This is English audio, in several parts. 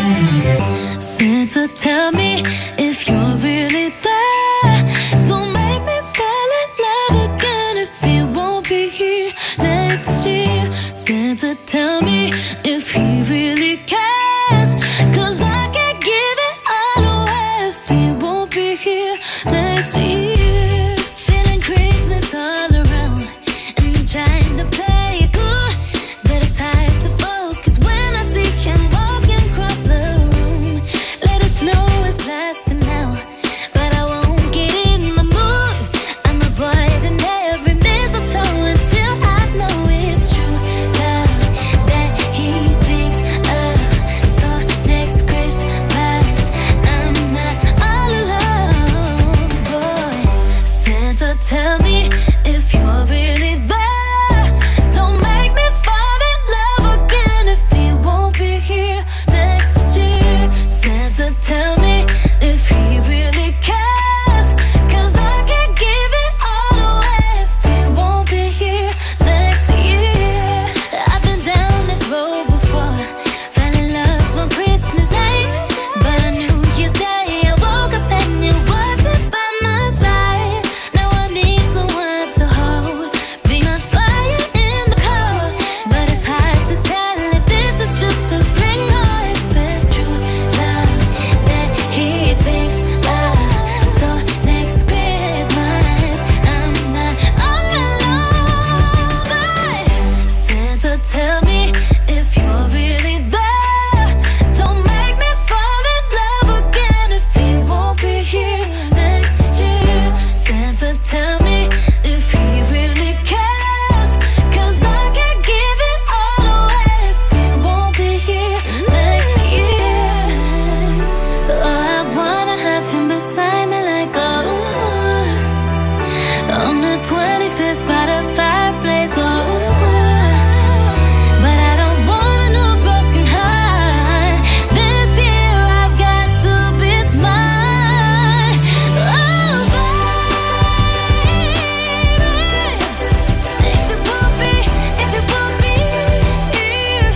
Santa, tell me if you're really there. Don't make me fall in love again if you won't be here next year. Santa, tell me if he really cares, 'cause I can't give it all away if he won't be here next year. Feeling Christmas all around, and I'm trying to play it cool, but it's hard to focus when I see him walking across the room. Let it snow is blasting now, but I won't get in the mood. I'm avoiding every mistletoe until I know it's true love that he thinks of. So next Christmas I'm not all alone, boy. Santa, tell me if you're really there. Don't make me fall in love again if he won't be here next year. Santa, tell me if he really cares, 'cause I can't give it all away if he won't be here next year. I've been down this road before, fell in love on Christmas night, but on New Year's Day I woke up and you wasn't by my side. Now I need someone to hold, be my fire in the cold, but it's hard to tell if this is just a fling or if it's true love that he thinks of. So next Christmas I'm not all alone, but Santa, tell me if you're really there. Don't make me fall in love again if he won't be here next year. Santa, tell me if he really cares, 'cause I can't give it all away if he won't be here next year. Oh, I wanna have him beside me like on the 25th by the fireplace. But I don't want a new broken heart. This year I've got to be smart. Oh, baby, if you won't be here,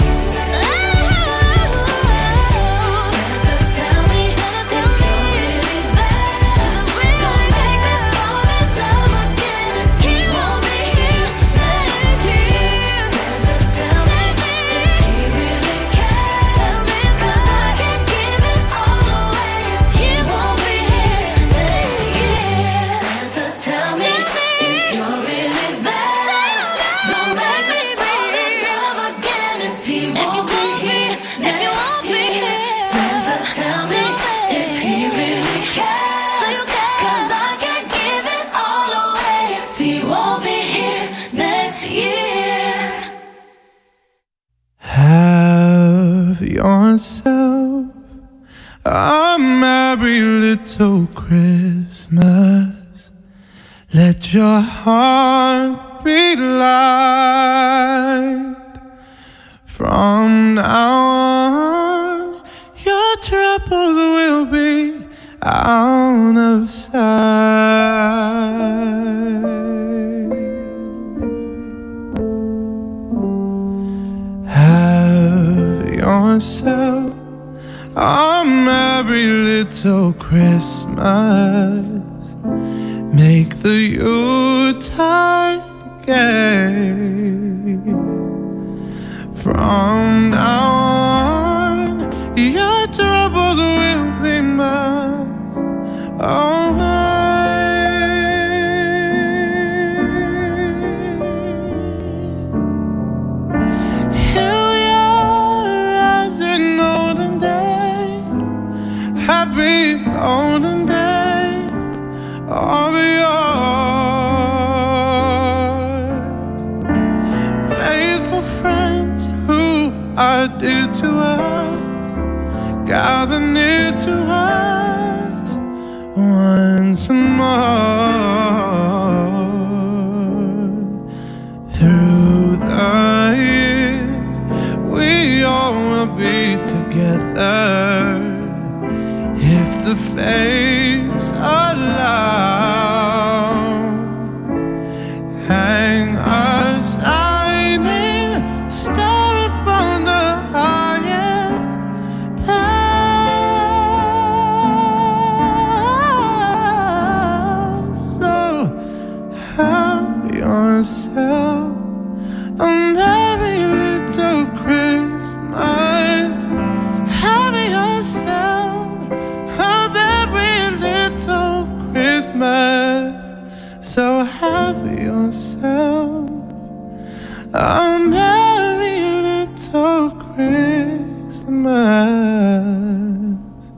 Santa, tell me if you're really there. Don't make me fall in love again if he won't be here next year. Santa, tell me if he really cares, 'cause I can't give it all away if he won't be here next year. Santa, tell me if you're really there. Don't make me fall in love again if he won't be here next year. Santa, tell me if he really cares, 'cause I can't give it all away if he won't be here next year. Have yourself a merry little Christmas. Let your heart be light. From now on, your troubles will be out of sight. Have yourself a merry little Christmas. Make the Yuletide gay. From now on, your troubles will be miles away. Here we are as in olden days, happy olden days of yore. Faithful friends who are dear to us, gather near to us once more. Through the years, we all will be together if the fates allow. Hang a shining star upon the highest peak. Christmas.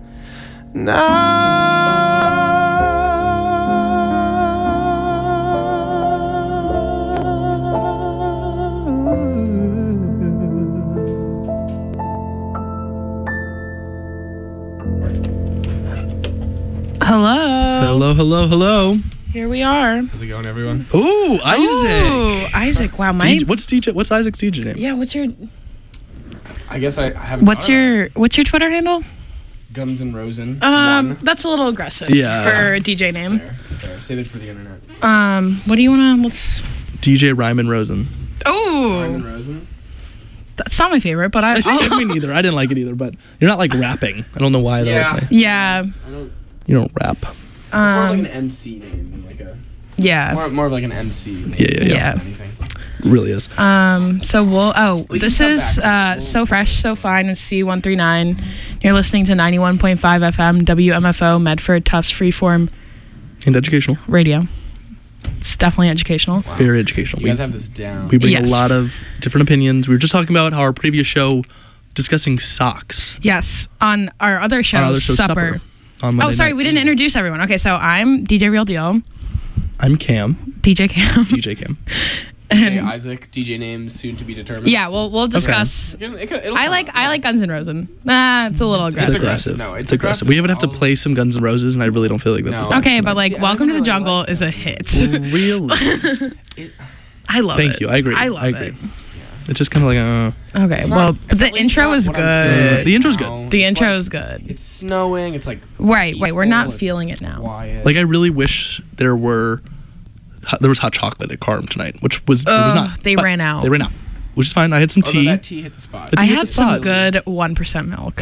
Hello. Here we are. How's it going, everyone? Ooh, Isaac. Ooh, Isaac. Wow, What's Isaac's DJ name? Yeah, what's your I guess I haven't. what's your Twitter handle? Guns N' Rosen? One. That's a little aggressive Yeah. for a DJ name. Fair. Save it for the internet. What do you wanna let's DJ Ryman Rosen. Ryman Oh, Rosen? that's not my favorite, but I mean, neither. I didn't like it either, but you're not like rapping. I don't know why that was my. yeah. I don't. You don't rap. It's more like an MC name than like a. Yeah. More of like an MC name. Yeah. Yeah. than anything. It really is. So this come is back to So Fresh, So Fine with C139. You're listening to 91.5 FM WMFO Medford Tufts Freeform And educational. Radio. It's definitely educational. Wow. Very educational. You guys have this down. We bring Yes. a lot of different opinions. We were just talking about how our previous show discussing socks. Yes, on our other show, Our other show, Supper. On Monday Oh, sorry, we nights. didn't introduce everyone. Okay, so I'm DJ Real Deal, I'm Cam. DJ Cam, DJ Cam. Hey, and Isaac, DJ name soon to be determined. yeah, we'll discuss. It'll I come like out. Guns N' Roses. Nah, it's a little It's aggressive. aggressive. No, it's aggressive. We would have to play some Guns N' Roses, and I really don't feel like that's No. the time Okay, tonight. but like See, I Welcome to don't the really Jungle like is a hit. Really? I love it. Thank you. I agree. I love agree. it. It's just kind of like, Okay, It's well, not- it's the at least intro not is what I'm good. feeling The intro's now. good. The It's intro like- is good. It's snowing. It's like Right, we're peaceful, not it's feeling it now. Quiet. like I really wish there was hot chocolate at Carm tonight, which was it was not. They but ran out. They ran out, which is fine. I had some Although tea. that tea hit the spot. It's I a good had some spot. good 1% milk.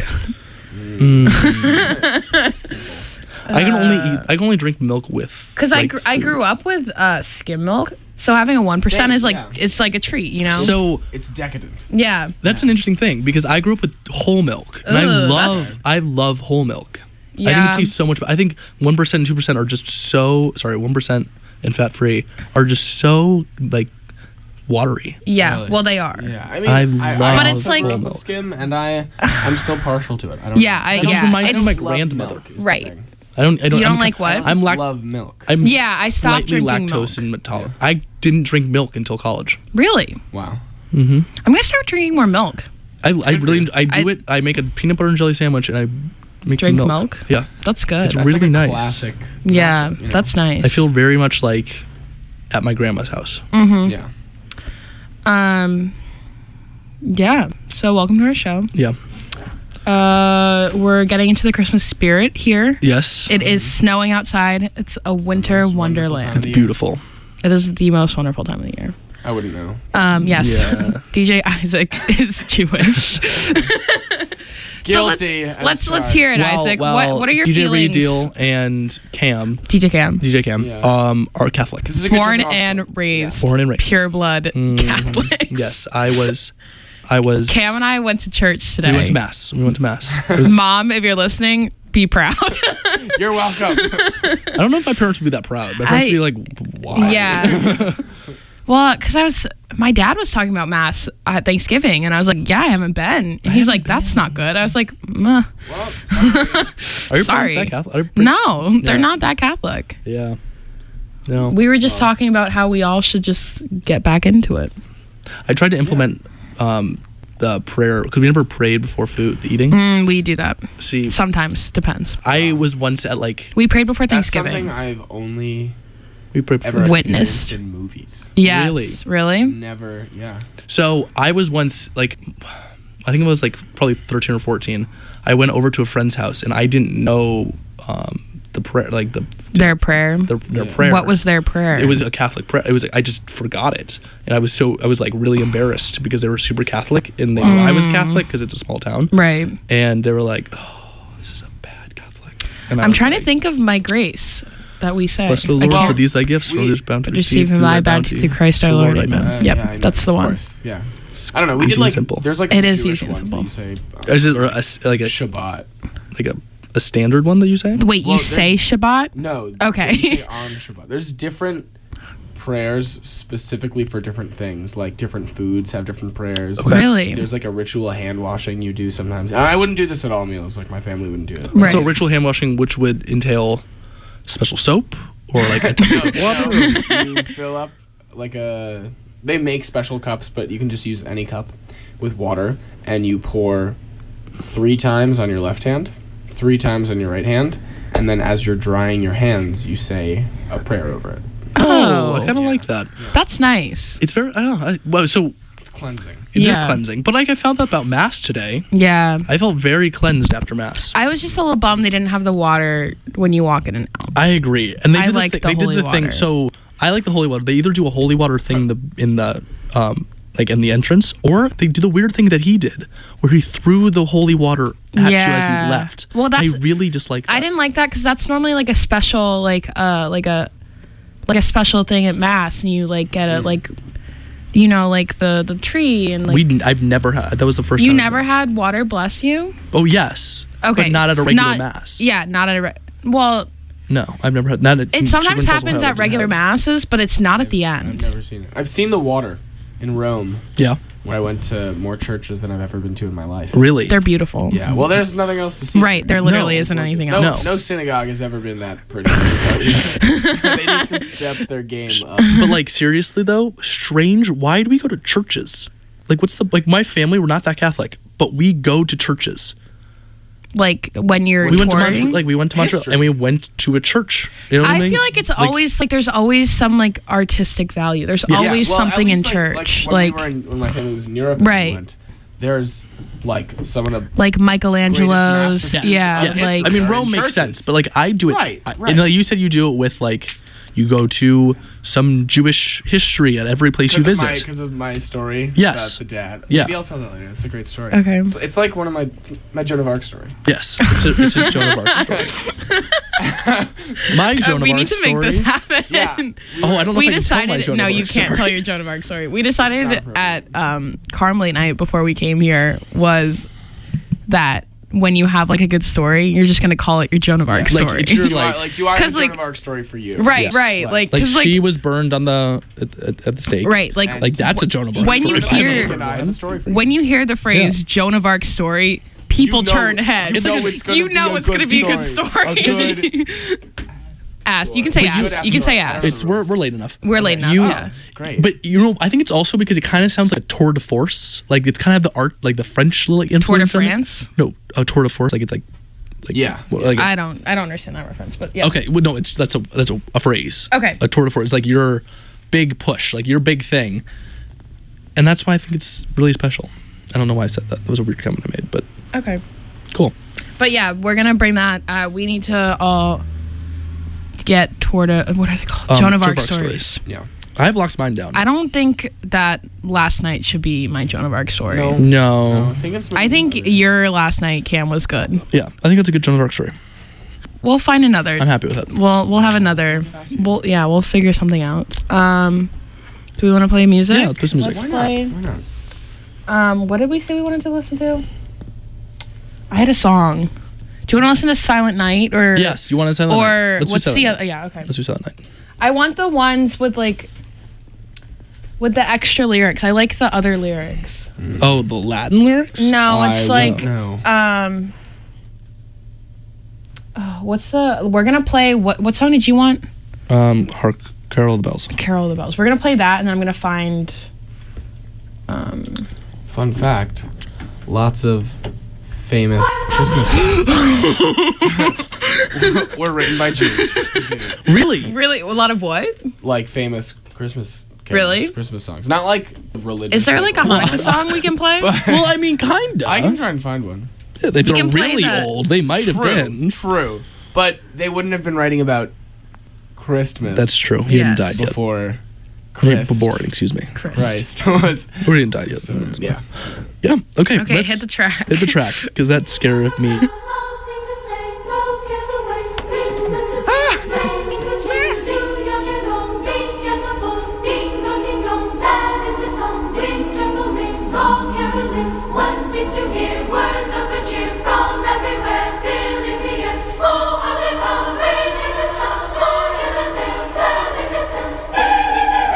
I can only drink milk with. Because like, I food. grew up with skim milk, so having a 1% Same, is like yeah. it's like a treat, you know. So It's decadent. yeah, that's an interesting thing because I grew up with whole milk, and Ugh, I love whole milk. I think Yeah. it tastes so much. I think 1% and 2% are just so 1% and fat free are just so like watery. yeah. Really? Well, they are. Yeah, I mean, I I love But it's also like- grew up whole with milk. skim, and I'm still partial to it. I don't. Yeah, know. I- That just yeah, reminds me of my it's- Love grandmother. milk is the Right. thing. I don't. You don't I'm, like what? I'm Love milk. I'm Yeah, I stopped slightly drinking lactose milk. intolerant. I didn't drink milk until college. Really, Wow. I'm gonna start drinking more milk. I good for really you. I do it. I make a peanut butter and jelly sandwich and I make Drink some milk? Yeah, That's good. It's That's really like a nice. Classic. yeah, classic, you know? that's nice. I feel very much like at my grandma's house. Yeah. Yeah. So welcome to our show. Yeah. We're getting into the Christmas spirit here. Yes. It is snowing outside. It's a winter most wonderful wonderland. time of the year. Beautiful. It is the most wonderful time of the year. I wouldn't know. Yes. Yeah. DJ Isaac is Jewish. Guilty. So as let's charged. hear it, Isaac. What are your DJ feelings? Redeal and Cam, DJ Cam. DJ Cam, Yeah. are Catholic. This is a good Born turn off and point. raised. Born and raised. Pure blood Catholics. Yes, I was. Cam and I went to church today. We went to mass. It was- Mom, if you're listening, be proud. You're welcome. I don't know if my parents would be that proud. My parents would be like, why? Yeah. Well, because my dad was talking about mass at Thanksgiving, and I was like, yeah, I haven't been. And he's like, that's not good. I was like, Are your Sorry. parents that Catholic? no, they're Yeah. not that Catholic. Yeah. No. We were just talking about how we all should just get back into it. I tried to implement the prayer because we never prayed before food eating. We do that. See, Sometimes. Depends. I was once at like We prayed before That's Thanksgiving. something I've only we prayed ever before. Witnessed. experienced in movies. Yes. Really? Never. Yeah. So I was once like, I think it was like probably 13 or 14. I went over to a friend's house and I didn't know the prayer, like Their prayer. their Yeah. prayer. What was their prayer? It was a Catholic prayer. It was like, I just forgot it, and I was like really embarrassed because they were super Catholic and they knew I was Catholic because it's a small town, right. and they were like, "Oh, this is a bad Catholic." And I I'm was trying to like, think of my grace that we say. Bless the I Lord can't- for these thy gifts, for we- this bounty receive through thy thy bounty through Christ our Through Lord. Amen. Yep, I know, that's the of one. course, yeah. I don't know. We Easy did and like simple. there's like It some is Jewish easy and ones simple. that you say Is it or like a Shabbat. like a standard one that you say? Wait, Well, you say Shabbat? No. Okay. You say on Shabbat. There's different prayers specifically for different things. Like different foods have different prayers. Really? There's like a ritual hand washing you do sometimes. And I wouldn't do this at all meals. Like my family wouldn't do it. Right. So ritual hand washing, which would entail special soap or like a water. You fill up like a. They make special cups, but you can just use any cup with water, and you pour 3 times on your left hand, 3 times on your right hand, and then as you're drying your hands, you say a prayer over it. Oh, I Oh, kind of like that. that's nice. It's very. I don't know. Well, so It's cleansing. it is Yeah. cleansing, but like I found out about mass today. Yeah. I felt very cleansed after mass. I was just a little bummed they didn't have the water when you walk in and out. I agree, and they I did like the, the they did holy the thing. water. So I like the holy water. They either do a holy water thing in the like in the entrance, or they do the weird thing that he did, where he threw the holy water at you as Yeah. he left. Well, that's- I really dislike that. I didn't like that because that's normally like a special like a special thing at mass, and you like get a like, you know, like the tree and like. I've never had. That was the first You time. never had water bless you? Oh yes. Okay, But not at a regular mass. Yeah, not at a. Well, No, I've never had. Not at, it sometimes Children's happens Hospital at regular didn't have masses, but it's not at the I've end. never seen it. I've seen the water in Rome, it. Yeah, where I went to more churches than I've ever been to in my life. really. They're beautiful. Yeah, well, there's nothing else to see. Right, there literally No. isn't anything No, else. no synagogue has ever been that pretty. They need to step their game up. But like seriously though, strange. Why do we go to churches? Like, what's the like? My family, we're not that Catholic, but we go to churches. Like when you're We went to touring. Montreal, History. and we went to a church. You know what I I mean? feel like it's always like there's always some like artistic value. There's Yeah. always Well, at something in least, church, when, like we were when my family was in Europe, and we Right. went, there's like some of the like Michelangelo's. masterpieces Yeah, Yes. like I mean, They're Rome in makes churches. sense, but like I do it. Right, I, right. And like, you said you do it with like you go to some Jewish history at every place you visit. because of my story. Yes. About the dad. Yeah. Maybe I'll tell that later. It's a great story. Okay. It's like one of my Joan of Arc story. Yes, it's his Joan of Arc story. My Joan of we Arc need to make this story- happen. Yeah. Oh, I don't know. We if I can tell my decided Joan no, of you Arc can't story. tell your Joan of Arc story. We decided It's not at Carmelite night before we came here was that when you have like a good story, you're just gonna call it your Joan of Arc Like, story. it's your, Do I, like, do I have a 'cause, Joan like- of Arc story for you? right, Yes. right, Like- like because like, she was burned on the at the stake. right, like And- Like that's a Joan of Arc When story. you if I ever hear- heard I one. have a story for you. when you hear the phrase Yeah. Joan of Arc story, people You know- turn heads. you know it's gonna You be know a it's gonna good be a good story. story. A Asked. You can say But you would asked. You can say ask. asked. It's we're late enough. We're late enough. You- Yeah. Great. But you know, I think it's also because it kind of sounds like a tour de force. Like it's kind of the art, like the French like Tour de influence. on it. France. No, a tour de force. Like it's like yeah. like I don't understand that reference, but yeah. okay. Well, no, that's a phrase. Okay. A tour de force. It's like your big push, like your big thing, and that's why I think it's really special. I don't know why I said that. That was a weird comment I made, but Okay. cool. But yeah, we're gonna bring that. We need to all get toward what are they called? Joan of Arc stories. Yeah. I've locked mine down. I don't think that last night should be my Joan of Arc story. No. no. I think your last night, Cam, was good. Yeah, I think it's a good Joan of Arc story. We'll find another. I'm happy with it. We'll have another. We'll figure something out. Do we want to play music? Yeah, let's play some music. Let's Why play. not? Why not? What did we say we wanted to listen to? I had a song. Do you want to listen to Silent Night or Yes, you want to say that? or Let's do what's Silent the Night. other? Yeah, okay. Let's do Silent Night. I want the ones with like with the extra lyrics. I like the other lyrics. Oh, the Latin lyrics? No, I it's will- like no. what's the? We're gonna play what song did you want? Hark, Carol of the Bells. Carol of the Bells. We're gonna play that, and then I'm gonna find. Fun fact: lots of famous Christmas songs were written by Jews. Continue. Really? Really, a lot of what? Like famous Christmas carols, Really? Christmas songs, not like religious. Is there like a Hanukkah song we can play? Well, I mean, kinda. I can try and find one. Yeah, if they're can play really that. old, they might have been. True, but they wouldn't have been writing about Christmas. That's true. He hadn't Yes. died yet. before Yeah, Christ. boring, excuse me. Christ was. Or he didn't die yet. Yeah. Yeah, okay. Okay, let's hit the track. Hit the track, because that scared me. One seems to hear words of good cheer from everywhere, filling the air. Oh, how they come, raising the sound, more than a tale, telling a tale, gaining the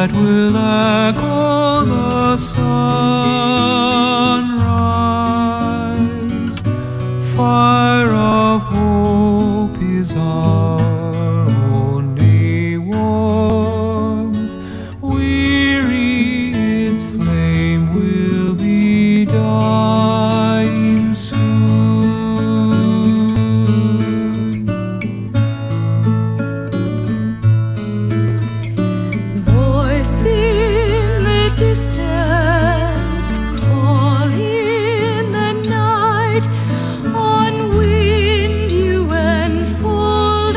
that will echo the sunrise. Fire of hope is our only warmth. Weary, its flame will be dying soon. Voice in the distance, call in the night. On wind you enfold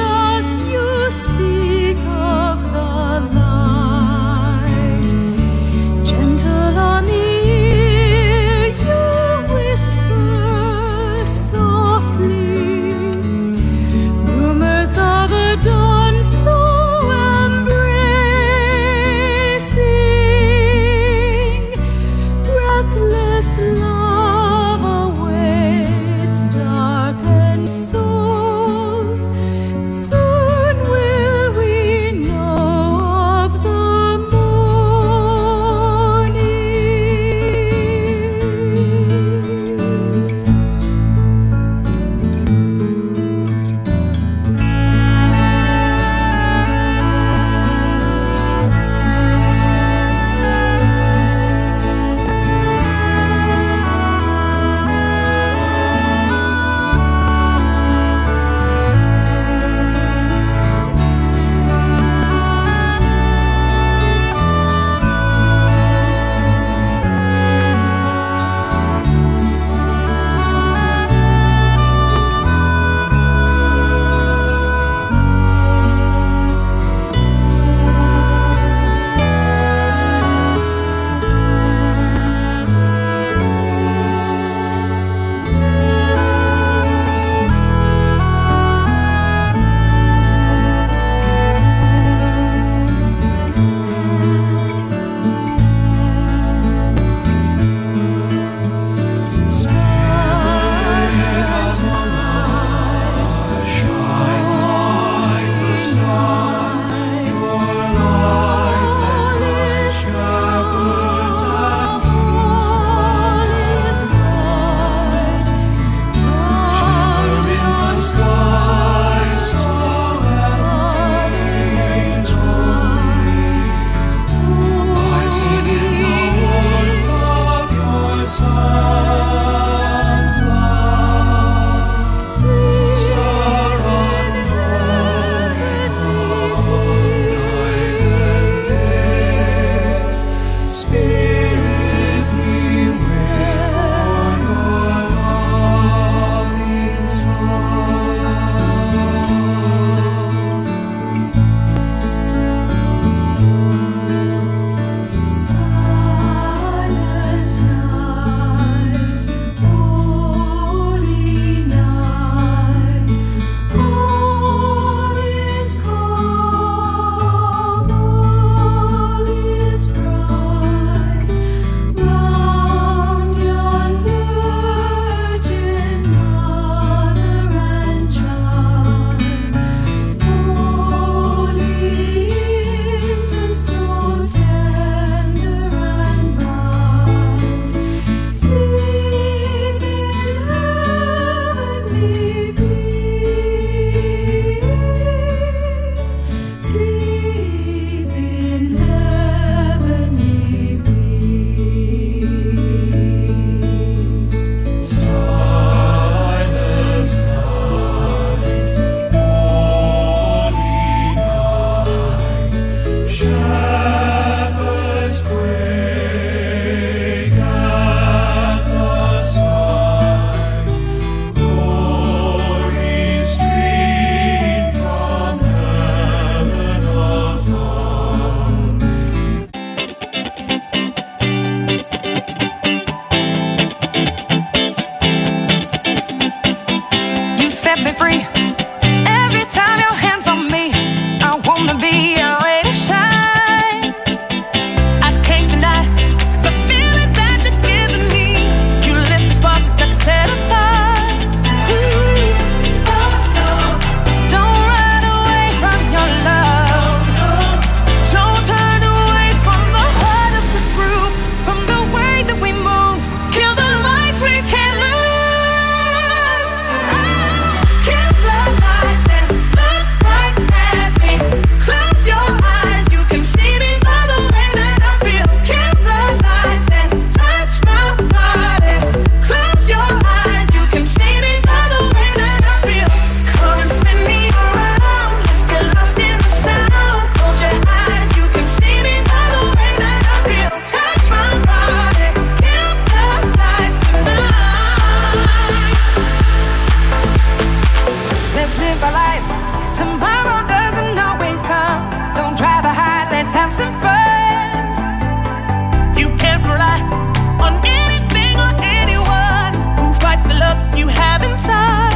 live my life. Tomorrow doesn't always come. Don't try to hide, let's have some fun. You can't rely on anything or anyone who fights the love you have inside.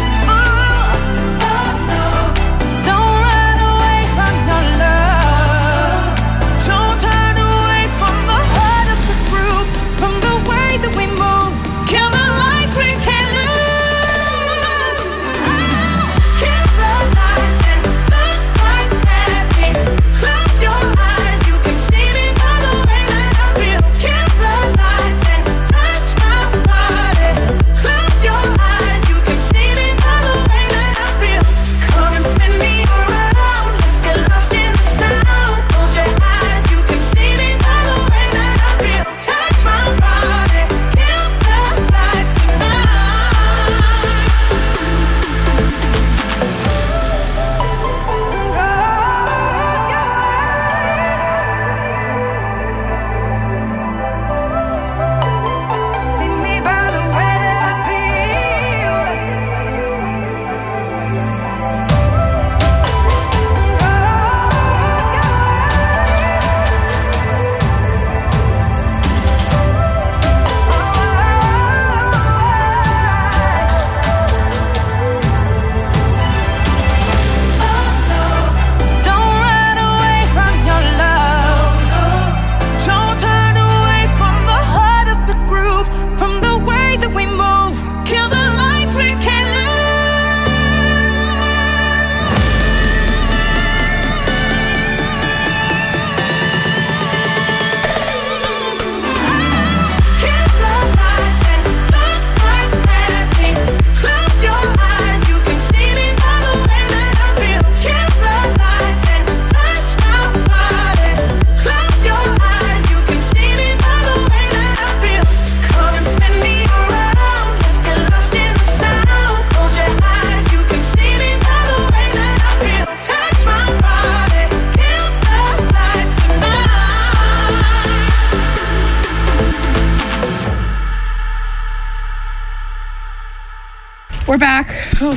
We're back.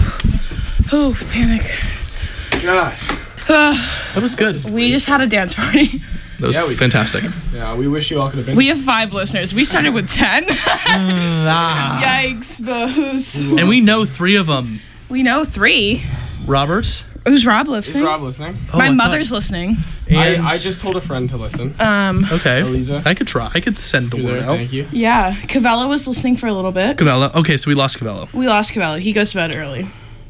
Oh, panic. God. That was good. We just had a dance party. That was we fantastic. Yeah, we wish you all could have been. We have 5 listeners. We started with 10. Yikes, boos. And we know 3 of them. We know 3. Robert. Who's Rob Is listening? Rob listening? My I mother's listening. And I just told a friend to listen. okay. Eliza. I could try. I could send the You're word there, out. thank you. Yeah, Cavello was listening for a little bit. Cavello. Okay, so we lost Cavello. We lost Cavello. He goes to bed early.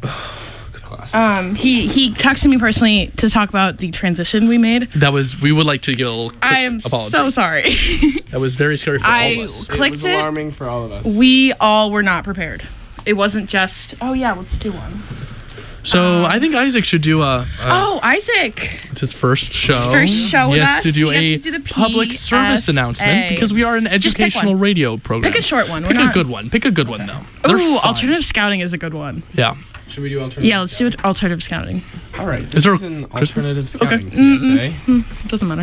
Classic. He texted me personally to talk about the transition we made. That was. We would like to give a little quick I am apology. so sorry. That was very scary for all I of us. It clicked was it. alarming for all of us. We all were not prepared. It wasn't just, oh yeah, let's do one. So I think Isaac should do Isaac. it's his first show. His first show He with has us. to do He a gets to do the public service PSA. announcement because we are an Just pick educational one. radio program. Pick a short one. Pick We're a not- good one. Pick a good one though. They're Ooh, fun. alternative scouting is a good one. Yeah. Should we do alternative? Yeah, let's do it. Alternative scouting. All right. Is there a an Christmas? alternative Okay. scouting PSA? Doesn't matter.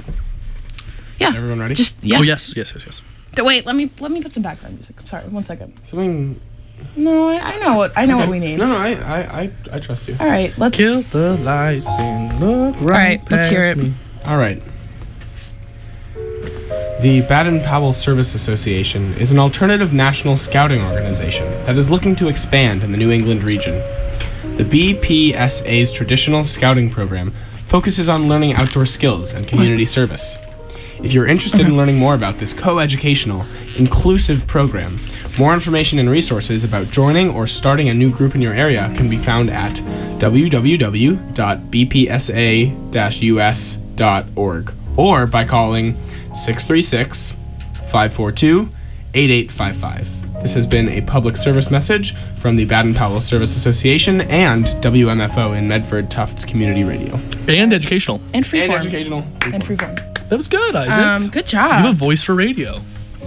Yeah. Everyone ready? Just yeah. Oh yes. Wait, let me put some background music. Sorry, 1 second. Something. No, I know what we need. No, I trust you. All right, let's. Kill the lights and look right. All right, let's hear past it. me. All right. The Baden-Powell Service Association is an alternative national scouting organization that is looking to expand in the New England region. The BPSA's traditional scouting program focuses on learning outdoor skills and community service. If you're interested in learning more about this co-educational, inclusive program, more information and resources about joining or starting a new group in your area can be found at www.bpsa-us.org or by calling 636-542-8855. This has been a public service message from the Baden-Powell Service Association and WMFO in Medford Tufts Community Radio. And educational. And freeform. And educational. And freeform. That was good, Isaac. Good You have a job. voice for radio.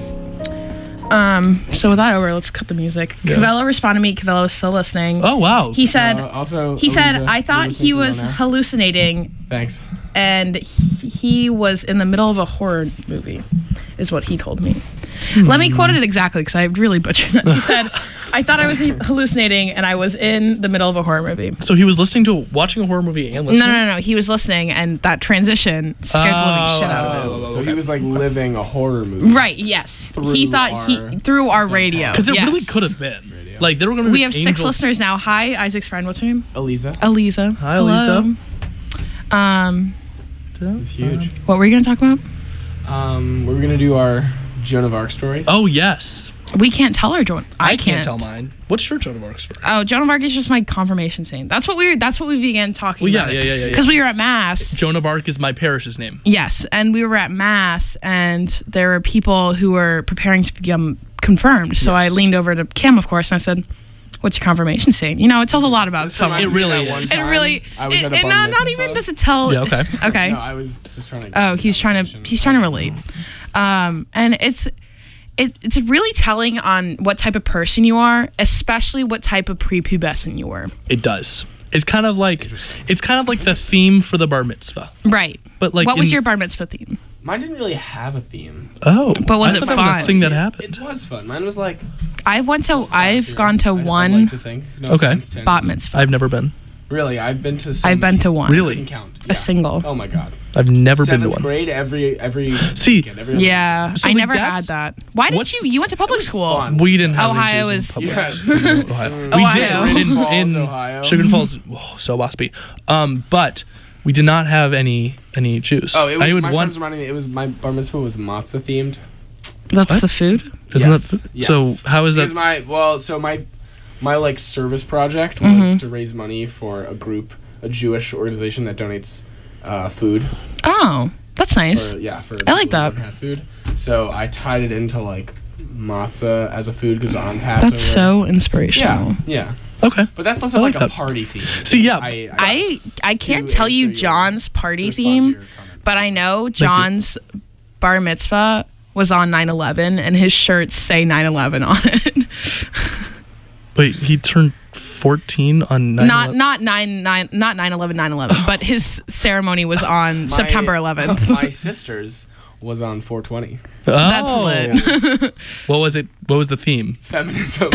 So with that over, let's cut the music. Yeah. Cavello responded to me. Cavello is still listening. Oh wow. He said. Also, He said, Eliza, I thought you're he listening was to me now? hallucinating Thanks. and he was in the middle of a horror movie, is what he told me. Let me quote it exactly because I really butchered that. He said, I thought I was hallucinating, and I was in the middle of a horror movie. So he was watching a horror movie and listening? No. He was listening, and that transition scared the living shit out of him. So he was like living a horror movie. Right, yes. He Through thought through our radio. Because it yes. really could have been. Like, they were going to be We have 6 angels. listeners now. Hi, Isaac's friend. What's her name? Eliza. Eliza. Hi, Hello. Elisa. This is huge. What were you going to talk about? We're gonna do our Joan of Arc stories. Oh, yes. We can't tell her, Joan. I can't tell mine. What's your Joan of Arc story? Oh, Joan of Arc is just my confirmation scene. That's what we began talking Well, yeah, about. yeah. Because we were at Mass. Joan of Arc is my parish's name. Yes, and we were at Mass, and there were people who were preparing to become confirmed. So I Yes. leaned over to Kim, of course, and I said, "What's your confirmation scene?" You know, it tells a lot about someone. It really One is. It time really. I was at a bar not mitzvah. even does it tell. Yeah, okay. Okay. No, I was just trying to. Oh, he's trying to relate. And it's really telling on what type of person you are, especially what type of prepubescent you were. It does. It's kind of like the theme for the bar mitzvah. Right. But like what was in- your bar mitzvah theme? Mine didn't really have a theme. Oh. But was I it thought that was fun? a thing that happened. It was fun. Mine was like. I've gone to I one like to think. No Okay. offense to bat anyone. mitzvah. I've never been. Really, I've been to. Some I've been to one. Really? Can count. A single. Oh my god. I've never been to Seventh one. grade every See, weekend, every other Yeah, So, I like, never that's- had that. Why didn't what's- you? You went to public school. fun. We didn't have Ohio any is- Jews in Yeah. public. Ohio. We Ohio. did Sugar Falls, in Ohio. Sugar Falls. Oh, so waspy. But we did not have any Jews. Oh, it was I would my want. friends reminded me. It was my bar mitzvah was matzah themed. That's What? the food. Isn't Yes. that Yes. so? How is Because that? my like service project was to raise money for a Jewish organization that donates food. Oh, that's nice. For I like people who that. don't have food. So I tied it into like matzah as a food because on Passover. That's so inspirational. Yeah. Okay. But that's less I of like like a that. party theme. See, yeah. I can't to tell you answer your- John's to party respond to theme, your comment. but I know John's bar mitzvah was on 9/11, and his shirts say 9/11 on it. Wait, he turned 14 on 9/11? not 9/11, but his ceremony was on September 11th. My sister's was on 420. That's Oh. lit. What was it? What was the theme? Feminism.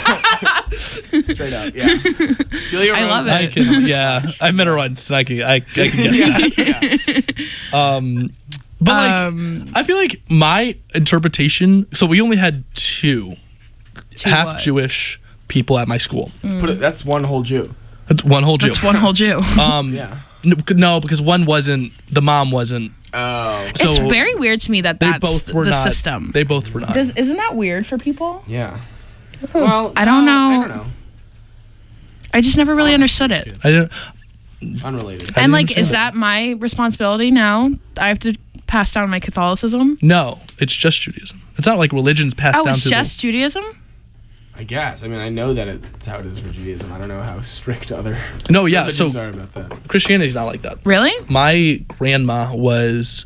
Straight up, yeah. Celia I love Rose. I can. Yeah, I met her once, and I can guess that. Yeah. But like, I feel like my interpretation. So we only had two half what? Jewish people at my school. That's one whole Jew. That's one whole Jew. That's one whole Jew. Yeah. No, because one wasn't. The mom wasn't. Oh. So It's very weird to me that they that's both were the not. system. They both were not. Isn't that weird for people? Yeah. Well, I don't no, know. I don't know. I just never really understood it. I didn't. Unrelated. I And didn't like, is understand that my responsibility now? I have to pass down my Catholicism? No, it's just Judaism. It's not like religion's passed Oh, down it's to just Judaism? I guess. I mean, I know that it's how it is for Judaism. I don't know how strict other No, yeah. So religions are about that. Christianity's not like that. Really? My grandma was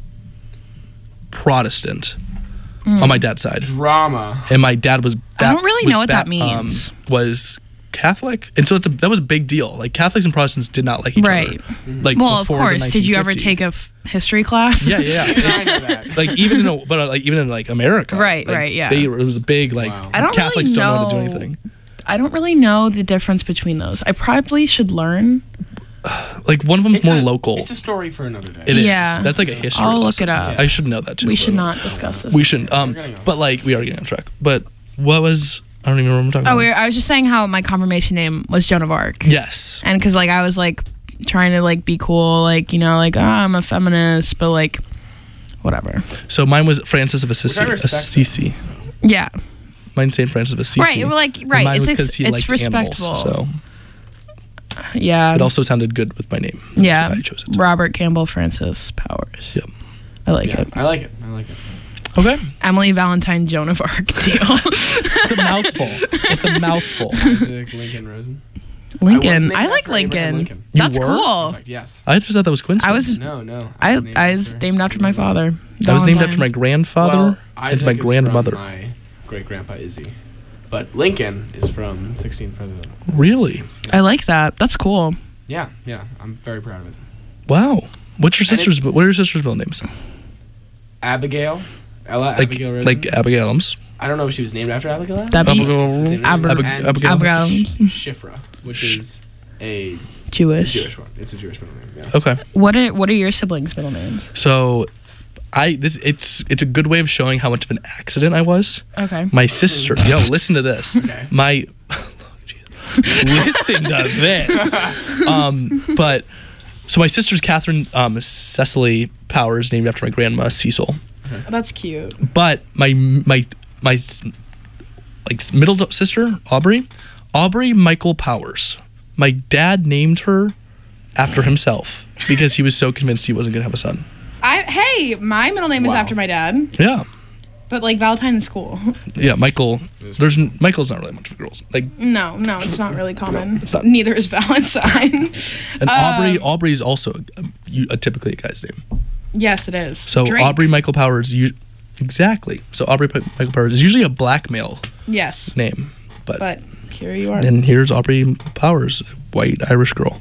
Protestant on my dad's side, Drama. and my dad was. I don't really know what that means. Was Catholic, and so that was a big deal. Like Catholics and Protestants did not like each Right. other. Like Well, of before the course. Did you ever 1950. take a history class? Yeah, yeah. Yeah, I know that. Like even in like America, Right, like, right, yeah. it was a big like Wow. I don't Catholics really don't know how to do know- anything. I don't really know the difference between those. I probably should learn. Like one of them's more local. It's a story for another day. It is. Yeah. That's like a history. I'll look lesson. it up. I should know that too. We should but not discuss this. We shouldn't. gonna go. But like we are getting on track. But what was? I don't even remember what I'm Oh, talking about. I was just saying how my confirmation name was Joan of Arc. Yes. And because like I was like trying to like be cool, like, you know, like, oh, I'm a feminist, but like whatever. So mine was Francis of Assisi. Which I respect, Assisi. Yeah. Mine's Saint Francis of Assisi. Right, we're like- And right, Mine it's was 'cause ex- he it's liked animals, respectable. so Yeah. it also sounded good with my name. That's yeah. why I chose it. Robert Campbell Francis Powers. Yep. I like Yeah, it. I like it. I like it. Okay. Emily Valentine Joan of Arc deal. It's a mouthful. It's a mouthful. Isaac Lincoln Rosen. Lincoln. named I like after Abraham Lincoln. Lincoln. You That's were? In cool. fact, yes. I just thought that was coincidence. I was No. I was named after my father. I was named after Valentine. my grandfather Well, and Isaac my is grandmother. From my great grandpa Izzy, but Lincoln is from 16th president. Really? I like that. That's cool. Yeah. I'm very proud of it. Wow. What's your And sister's? What are your sister's middle names? Abigail, Ella Like Abigail Rosen. like Abigail Adams. I don't know if she was named after Abigail. Abigail. It's the same name. Abigail. And Abigail. Abigail. Shifra, which is a Jewish. Jewish one. It's a Jewish middle name. Yeah. Okay. What are your siblings' middle names? So, it's a good way of showing how much of an accident I was. Okay. My sister, listen to this. Okay. Listen to this. But so my sister's Catherine Cecily Powers, named after my grandma Cecil. That's cute. But my middle sister Aubrey Michael Powers. My dad named her after himself because he was so convinced he wasn't gonna have a son. Hey, my middle name is Wow. after my dad, Yeah. but like Valentine in school. Yeah, Michael. Michael's not really much for girls. Like, No, it's not really common. It's not. Neither is Valentine. and Aubrey's also typically a guy's name. Yes, it is. So Drake. Aubrey Michael Powers, exactly. So Aubrey Michael Powers is usually a black male Yes, name, but here you are. and here's Aubrey Powers, a white Irish girl.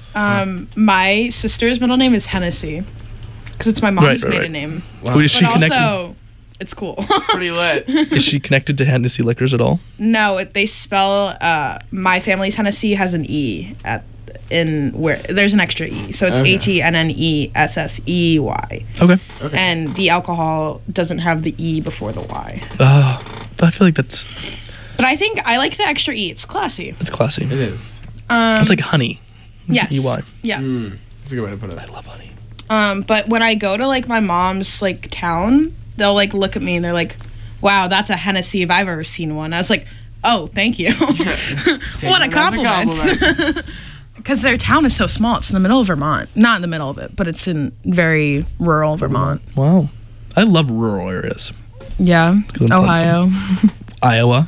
My sister's middle name is Hennessy because it's my mom's Right. maiden name. Wow. Is she But connected? also, it's cool. Pretty lit. Is she connected to Hennessy Liquors at all? No, they spell my family's Hennessy has an E in where there's an extra E, so it's Okay. HENNESSEY, Okay. Okay. and the alcohol doesn't have the E before the Y. But I feel like that's But I think I like the extra E. It's classy. classy. It is. It's like honey. Yes. EY. Yeah. That's a good way to put it. I love honey. But when I go to like my mom's like town, they'll like look at me and they're like, "Wow, that's a Hennessy if I've ever seen one." I was like, "Oh, thank you." What a it as a compliment. Because their town is so small. It's in the middle of Vermont. Not in the middle of it, but it's in very rural Vermont. Wow. I love rural areas. Yeah. 'Cause I'm Ohio. Iowa.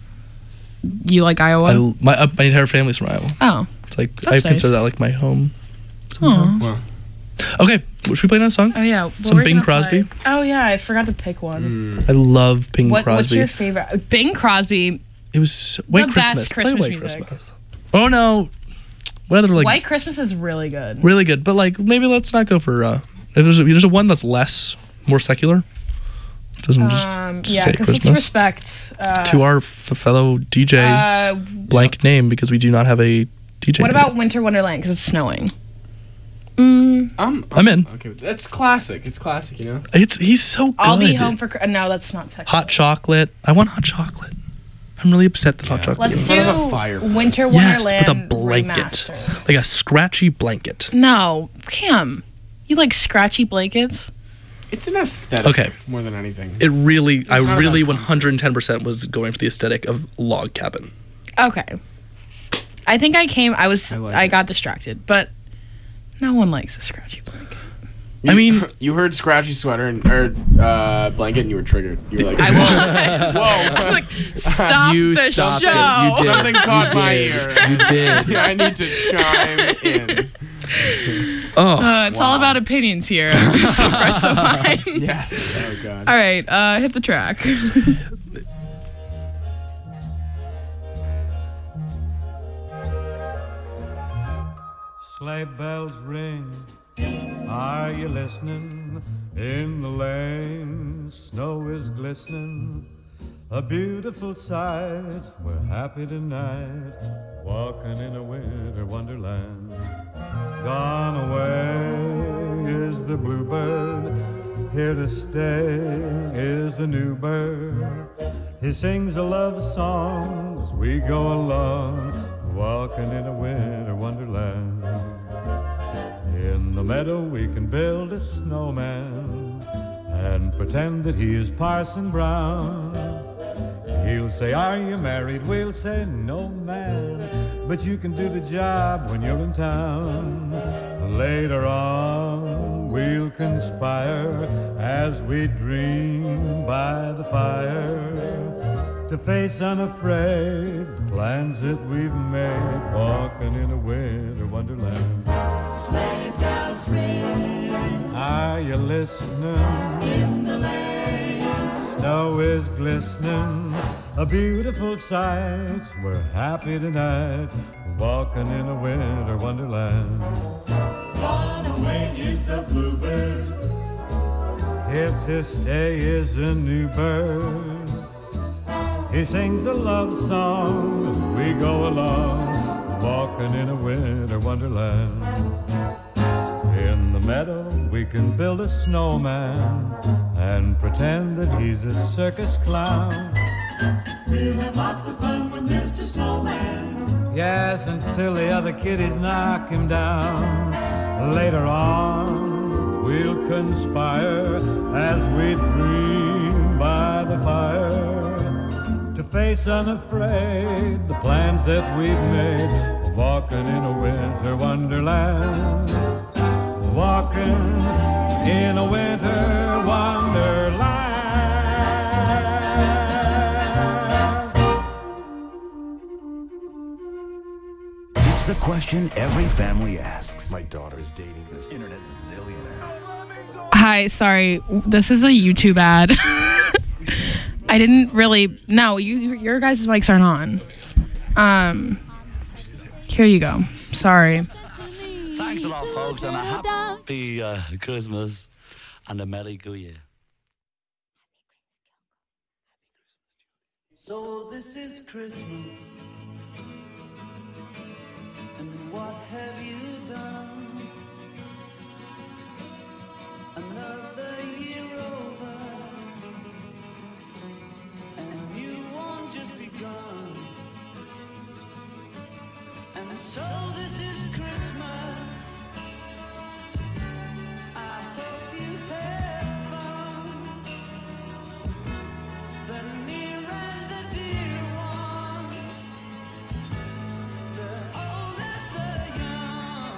You like Iowa? My entire family's from Iowa. Oh. It's like I That's consider nice. that like my home. Aw. Wow. Okay, should we play another song? Oh yeah. What Some were we Bing gonna Crosby? play? Oh yeah, I forgot to pick one. I love Bing What's Crosby. your favorite? Bing Crosby. It was White The Christmas. best Play Christmas White music. Christmas. Oh no. What other like White Christmas is really good. really good, but like maybe let's not go for there's a one that's more secular. Doesn't just Yeah, say because it's Christmas. respect. To our fellow DJ blank name because we do not have a DJ. What name about yet. Winter Wonderland? Because it's snowing. I'm in. Okay, that's classic. It's classic, you know. He's so good. I'll be home for. No, that's not secular. Hot chocolate. I want hot chocolate. I'm really upset that hot chocolate. Let's is- In front of do a fireplace. Winter yes, Wonderland. with a blanket, remastered. like a scratchy blanket. No, Cam. You like scratchy blankets? It's an aesthetic. Okay. More than anything. I not really about 110% was going for the aesthetic of log cabin. Okay. I think I like it. got distracted, but no one likes a scratchy blanket. I mean- you heard scratchy sweater or blanket, and you were triggered. You were like, I was. whoa. I was like, stop You the stopped show. it. You did. Something caught You my did. ear. You did. I need to chime in. It's all about opinions here. So fresh, so fine. Yes. Oh God. All right, hit the track. Sleigh bells ring, are you listening? In the lane, snow is glistening, a beautiful sight. We're happy tonight, walking in a winter wonderland. Gone away is the bluebird, here to stay is a new bird. He sings a love song as we go along, walking in a winter wonderland. In the meadow we can build a snowman and pretend that he is Parson Brown. He'll say, are you married? We'll say, no, man, but you can do the job when you're in town. Later on we'll conspire as we dream by the fire to face unafraid the plans that we've made, walking in a winter wonderland. Sleigh bells ring, Are you listening? in the lane. Snow is glistening, a beautiful sight. We're happy tonight, walking in a winter wonderland. Gone away is the bluebird. Here to stay is a new bird. He sings a love song as we go along, walking in a winter wonderland. In the meadow we can build a snowman and pretend that he's a circus clown. We'll have lots of fun with Mr. Snowman. Yes, until the other kiddies knock him down. Later on, we'll conspire as we dream by the fire to face unafraid the plans that we've made. Walking in a winter wonderland. Walking in a winter wonderland. It's the question every family asks. My daughter's dating this internet zillionaire. Hi, sorry. This is a YouTube ad. I didn't really. No, your guys' mics aren't on. Here you go. Sorry. Thanks a lot, folks, and a happy Christmas and a Merry Go Year. So this is Christmas, and what have you done? Another year over, and a new one just begun. And so this is Christmas. I hope you had fun. The near and the dear ones, the old and the young.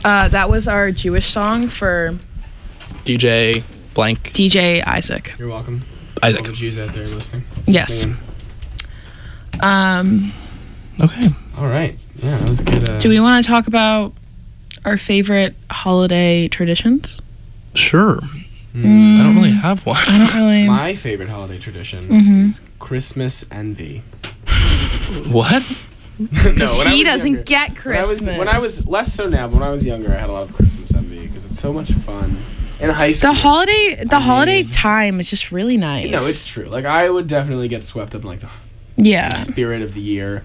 That was our Jewish song for DJ blank. DJ Isaac. You're welcome. Isaac. All the Jews out there listening. Yes. Okay. All right. Yeah, that was a good. Do we want to talk about our favorite holiday traditions? Sure. I don't really have one. I don't really. My favorite holiday tradition is Christmas envy. What? No, He doesn't get Christmas. When I was less so now, but when I was younger, I had a lot of Christmas envy because it's so much fun. In high school, The holiday time is just really nice. No, it's true. Like I would definitely get swept up in like the yeah spirit of the year,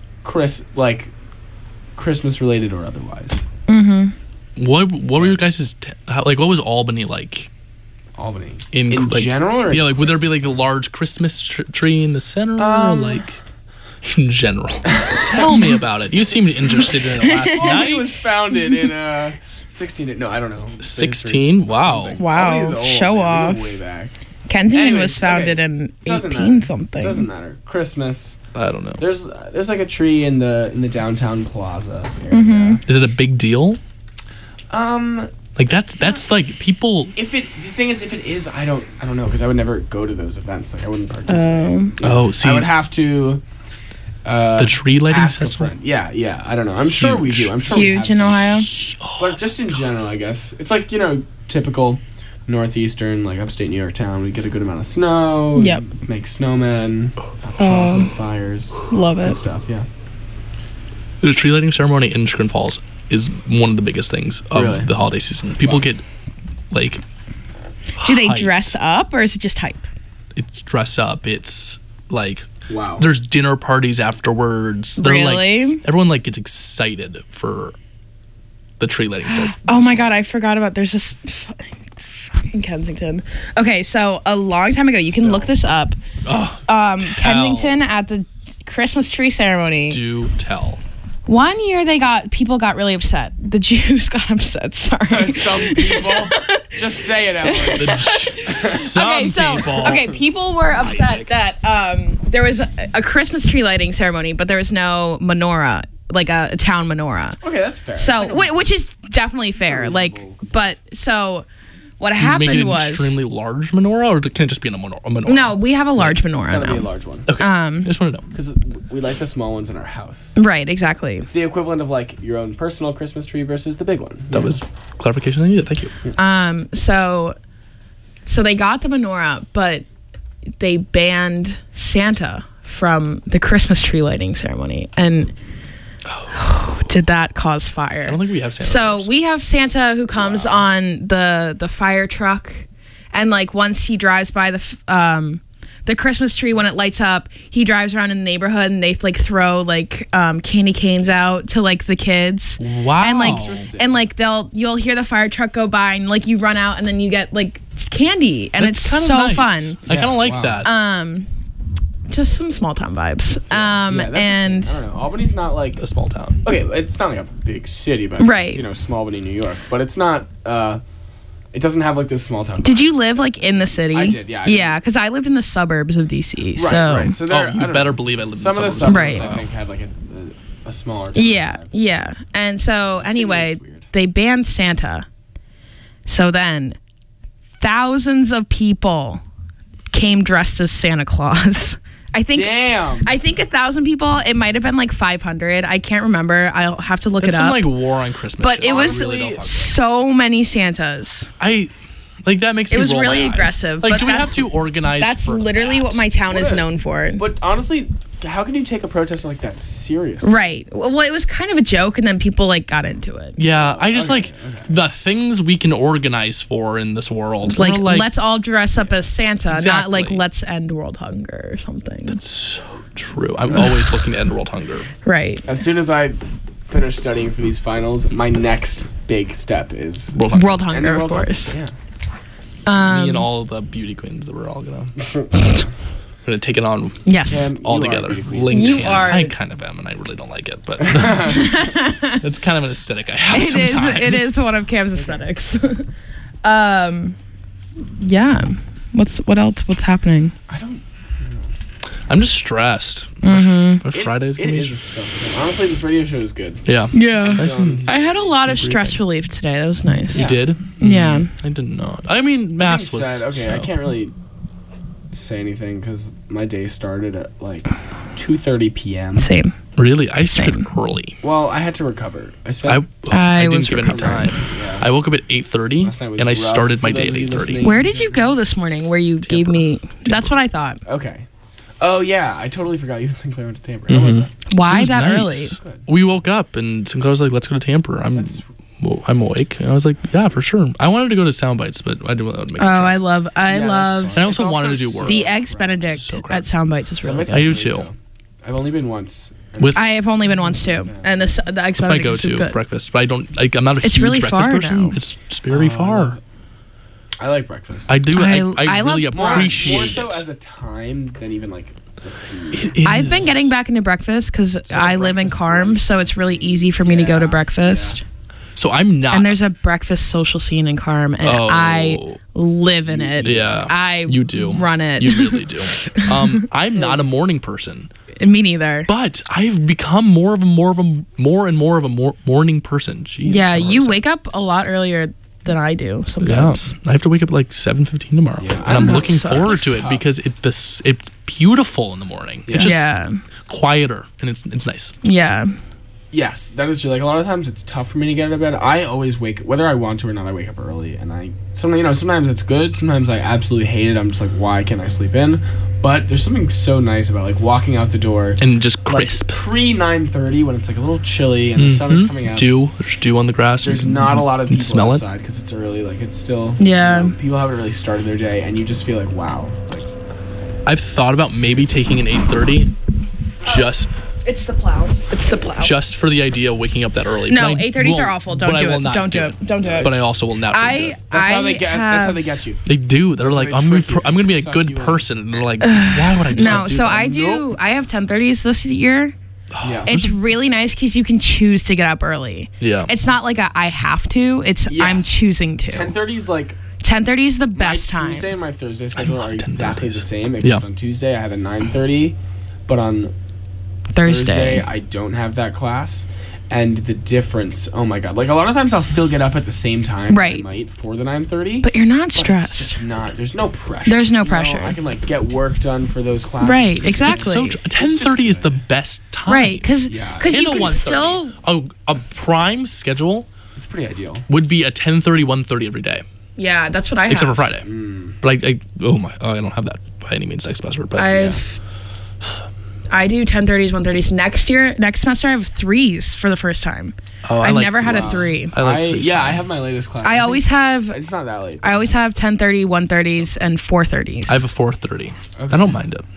Christmas related or otherwise. What were your guys' what was Albany like? Albany in general, or yeah, like would there be like a large Christmas tree in the center, or like in general? Tell me about it. You seemed interested in it last night. Albany was founded in 16. No, I don't know. 16. Wow. Something. Wow. Old, Show man. off. We go way back. Kensington was founded in 18 something. Doesn't matter. Christmas. I don't know. There's like a tree in the downtown plaza area. Is it a big deal? Like that's like people. The thing is, if it is, I don't know, because I would never go to those events. Like I wouldn't participate. See, I would have to. The tree lighting ask a festival. friend. Yeah. I don't know. I'm sure we do. I'm sure huge we have in Ohio. But just in general, I guess it's like typical northeastern, like upstate New York town. We get a good amount of snow. Yep. Make snowmen. Chocolate fires. Love Good it. stuff. Yeah. The tree lighting ceremony in Chagrin Falls is one of the biggest things of the holiday season. People get like. Do they hyped. dress up or is it just hype? It's dress up. It's like. Wow. There's dinner parties afterwards. They're Really? like everyone like gets excited for the tree lighting ceremony. Oh my god, I forgot about there's this fucking Kensington. Okay, so a long time ago, you can look this up. Kensington at the Christmas tree ceremony. Do tell. One year people got really upset. The Jews got upset, sorry. Some people. Just say it, Emily. Some people. Okay, people were upset that there was a Christmas tree lighting ceremony, but there was no menorah, like a town menorah. Okay, that's fair. So, which is definitely fair. What happened Make it an was extremely large menorah, or can it just be in a menorah? No, we have a large menorah It's gotta now. be a large one. Okay. I just want to know. Because we like the small ones in our house. Right, exactly. It's the equivalent of like your own personal Christmas tree versus the big one. That was clarification I needed. Thank you. So they got the menorah, but they banned Santa from the Christmas tree lighting ceremony, and did that cause fire? I don't think we have Santa. So we have Santa who comes on the fire truck, and like once he drives by the Christmas tree, when it lights up, he drives around in the neighborhood and they like throw like candy canes out to like the kids. Wow. And like you'll hear the fire truck go by and like you run out and then you get like candy and That's it's kinda so nice. fun. I kind of like that. Just some small town vibes. And I don't know. Albany's not like a small town. Okay, it's not like a big city, but Right. Small Albany, New York. But it's not. It doesn't have like this small town. Did you live like in the city? I did, yeah. I did. Yeah, because I lived in the suburbs of DC. Right. So there, you better believe I lived in some of the suburbs. suburbs. Right. I think had like a smaller town. Yeah. And so anyway, they banned Santa. So then thousands of people came dressed as Santa Claus. I think 1,000 people. It might have been like 500. I can't remember. I'll have to look It's it some up. like war on Christmas. But shit. it was I really don't fuck with so many Santas. that makes me It was roll really my eyes. aggressive. Like, but do we have to organize? That's for literally that? what my town is known for. But honestly, how can you take a protest like that seriously? Right. Well, it was kind of a joke, and then people like got into it. Yeah, I just the things we can organize for in this world. Like, We're let's all dress up as Santa, not Exactly. like let's end world hunger or something. That's so true. I'm always looking to end world hunger. Right. As soon as I finish studying for these finals, my next big step is World hunger, End of course. Yeah. Me and all the beauty queens that we're all gonna take it on. Yes. all you together. are a beauty queen. Linked You hands. are. I kind of am, and I really don't like it, but it's kind of an aesthetic I have sometimes. It is one of Cam's aesthetics. Yeah. What else? What's happening? I I'm just stressed. But Friday's It gonna be. is a stressful thing. Honestly, this radio show is good. Yeah. Yeah. Nice and I had a lot of debriefing. stress relief today. That was nice. You did? Yeah. I did not. I mean, mass was. Sad. Okay, I so- can't really say anything because my day started at like 2:30 p.m. Same. Really, I started early. Well, I had to recover. I I spent. I was didn't give it any time. Yeah. I woke up at 8:30 Last night was and I rough started for my those day at of you 8:30. listening. Where did you go this morning? Where you gave me? That's what I thought. Okay. Oh yeah, I totally forgot you and Sinclair went to Tampa. How was that? Why It was that nice. early? We woke up and Sinclair was like, "Let's go to Tampa." I'm awake, and I was like, "Yeah, for sure." I wanted to go to Soundbites, but I didn't want to make. Oh, the trip. I love. And I also wanted to do work. The Eggs Benedict So at Soundbites is really Soundbites good. I do is really too. good. I've only been once. With I have only been once too, and the Eggs that's my Benedict is go-to good. breakfast, but I don't. I'm not a It's huge really breakfast far person. now. It's very far. I like breakfast. I do. I I really love appreciate more so it. as a time than even like the food. It I've been is. getting back into breakfast because I live in Carm, so it's really easy for me to go to breakfast. So I'm not. And there's a breakfast social scene in Carm, and I live in it. Yeah, you do run it. You really do. I'm not a morning person. Me neither. But I've become more and more of a morning person. Jeez, Yeah, Christ. you wake up a lot earlier than I do Yeah, sometimes. I have to wake up at like 7:15 tomorrow, and I'm looking forward to it because it's beautiful in the morning. It's just quieter and it's nice. Yeah. Yes, that is true. Like a lot of times, it's tough for me to get out of bed. I always wake, whether I want to or not, I wake up early, and sometimes it's good. Sometimes I absolutely hate it. I'm just like, why can't I sleep in? But there's something so nice about like walking out the door and just crisp pre 9:30 when it's like a little chilly and the sun is coming out. There's dew on the grass. There's not a lot of people smell outside because it's early. Like it's still people haven't really started their day, and you just feel like wow. Like, I've thought about maybe taking an 8:30, just. It's the plow. It's the plow. Just for the idea of waking up that early. No, But I 8:30s are won't- awful. Don't but I do will it. not Don't do it. Don't do it. But I also will not. do it. that's how they get. That's how they get you. They do. They're like, I'm gonna be a suck good you in. person, and they're like, why would I? Just No, not do so that? I do. I have 10:30s this year. Yeah. It's really nice because you can choose to get up early. Yeah. It's not like I have to. It's I'm choosing to. 10:30 is like 10:30 is the best my time. Tuesday and my Thursday schedule are exactly the same, Yeah. except on Tuesday I have a 9:30, but on Thursday I don't have that class. And the difference, oh my god! Like a lot of times I'll still get up at the same time, Right. I might for the 9:30. But you're not It's stressed. just not. There's no pressure. There's no you know? pressure. I can like get work done for those classes. Right, It's exactly. So 10:30 is the best time. Right, because And you a can 1:30. still. a prime schedule It's pretty ideal. would be a 10:30, 1:30 every day, Yeah, that's what I have. except for Friday. But I don't have that by any means next semester. But I do 10:30s, 1:30s. Next semester, I have 3s for the first time. I've like never had a 3s. 3. I like 3s. I have my latest class. I always have. It's not that late. I always have 10:30, 1:30s, and 4:30s. I have a 4:30. I don't mind it.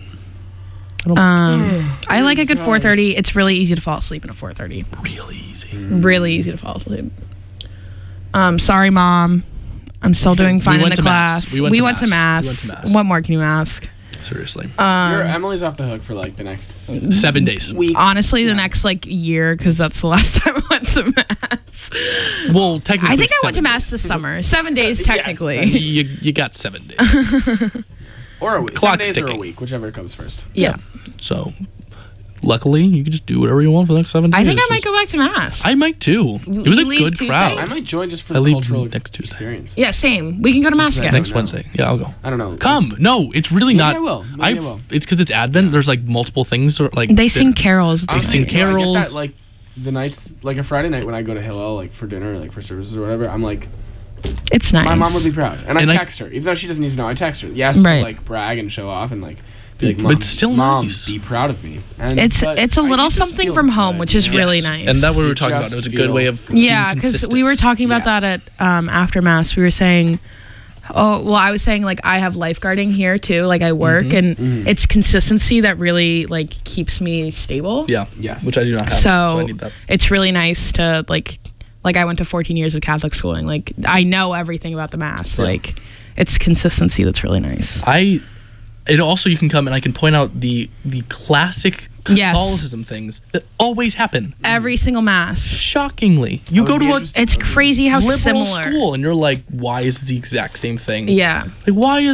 I like a good 4:30. It's really easy to fall asleep in a 4:30. Really easy. Really easy to fall asleep. Sorry, Mom. I'm still doing fine in the class. We went to mass. What more can you ask? Seriously. Emily's off the hook for like the next 7 days. week. Honestly, the next year, because that's the last time I went to mass. Well, technically, I think I went to 7 mass this summer. 7 days, technically. You got 7 days. Or a week. Clock's 7 days or a ticking. week, whichever comes first. Yeah. So, luckily, you can just do whatever you want for the next 7 days. I think I Just- might go back to mass. I might too. It was You a leave good Tuesday? crowd. I might join just for I the leave cultural next Tuesday. experience. Yeah, same. We can go to mass again. Next Wednesday. Yeah, I'll go. I don't know. Come. No, it's really Maybe not. I will. Maybe I will. It's because it's Advent. There's like multiple things. Like They sing carols. They sing I get that, carols. like the nights, like a Friday night when I go to Hillel, like for dinner, like for services or whatever. I'm like, It's nice. my mom would be proud, and And I I- text her, even though she doesn't need to know. I text her, yes, Right. to like brag and show off and like be like, But Mom, it's still Mom, nice. be proud of me. And It's but a I little just something feel from home, good, which is you know? really nice. And that what we were You talking about. just It was a good feel- way of Yeah, being because we consistent. were talking about that at after mass. We were saying, I was saying like I have lifeguarding here too. Like I work, and it's consistency that really like keeps me stable. Yeah. Yes. Which I do not have. So, I need that. it's really nice to like I went to 14 years of Catholic schooling. Like I know everything about the mass. Yeah. Like it's consistency that's really nice. It also you can come and I can point out the classic Yes. Catholicism things that always happen. Every single mass. Shockingly, you would go be to a interested. It's crazy how liberal similar. school and you're like, why is it the exact same thing? Yeah. Like, why is this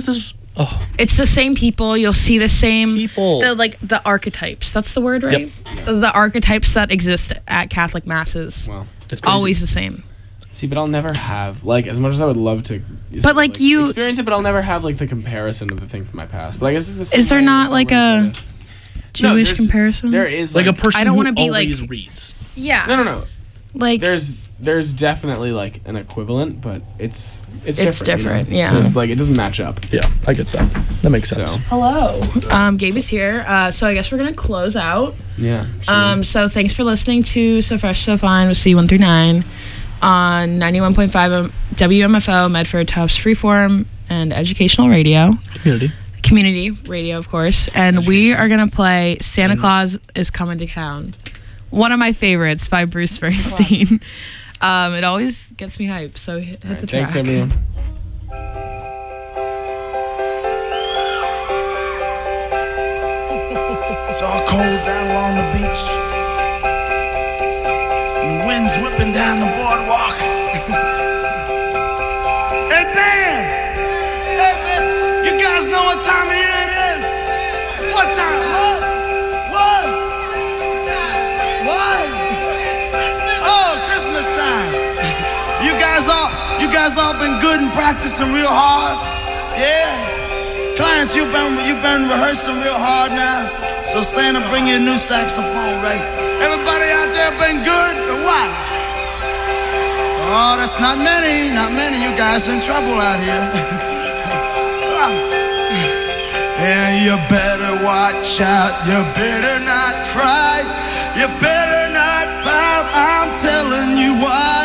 Oh. It's the same people. You'll see the same people. The archetypes. That's the word, right? Yep. The archetypes that exist at Catholic masses. Wow. It's crazy. Always the same. See, but I'll never have like as much as I would love to. But, like, you- experience it, but I'll never have like the comparison of the thing from my past. But I guess it's the same. Is there way not if like I'm a Jewish there's- comparison? There is Like a person I don't who wanna be, always like- reads. Yeah. No. Like There's definitely like an equivalent, but it's different. different, you know? yeah. 'Cause, like it doesn't match up. Yeah, I get that. That makes sense. So hello. Gabe is here. So I guess we're gonna close out. yeah. Sure. So thanks for listening to So Fresh So Fine with C1 through 9 on 91.5 WMFO, Medford Tufts Freeform and Educational Radio. Community radio, of course. And we are going to play Santa Claus is Coming to Town. One of my favorites by Bruce Springsteen. It always gets me hyped, so hit the track. Thanks, everyone. It's all cold down along the beach. And the wind's whipping down the boardwalk. Hey, man! Hey, man! You guys know what time of year it is? What time? What? Oh, Christmas time. You guys all been good and practicing real hard? Yeah? Clarence, you've been rehearsing real hard now. So Santa, bring you a new saxophone, right? Everybody out there been good or what? Oh, that's not many. You guys are in trouble out here. And you better watch out. You better not cry. You better not pout. I'm telling you why.